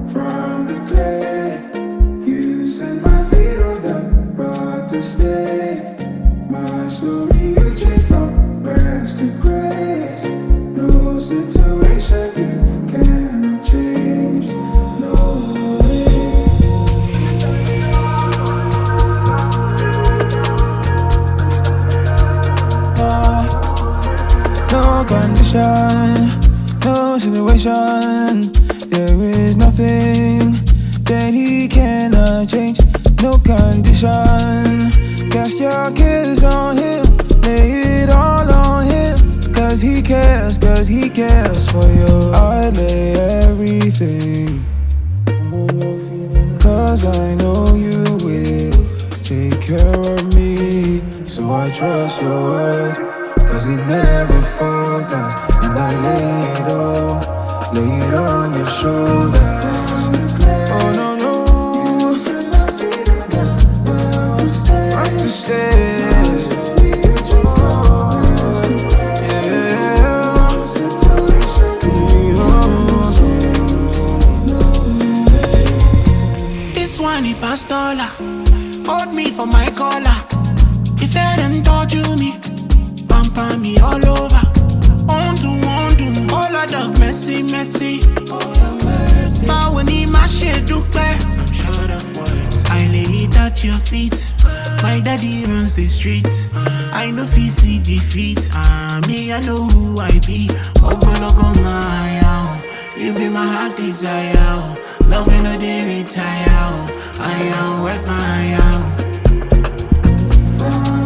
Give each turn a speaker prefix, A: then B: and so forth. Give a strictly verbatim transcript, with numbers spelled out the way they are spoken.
A: from the clay. You set my feet on the rock to stay. My story you change from grass to grace. No situation you cannot change. No way. No condition, no situation. There is nothing that he cannot change. No condition. Cast your cares on him, lay it all on him. Cause he cares, cause he cares for you. I lay everything, cause I know you will take care of me. So I trust your word, cause it never falters. And I lay it all, lay it on your shoulders. Oh no, no, rock to stay.
B: This one he passed dollar, hold me for my collar. If I done touch you me, pamper me all over. On to, on to, all lot of messy, messy. But when he my shit do clear, I'm short of words. I lay it at your feet. My daddy runs the streets. I know if he see defeat. Ah, me, I know who I be. Ogologo my you be my heart desire. Love in a day retire. I am work my out.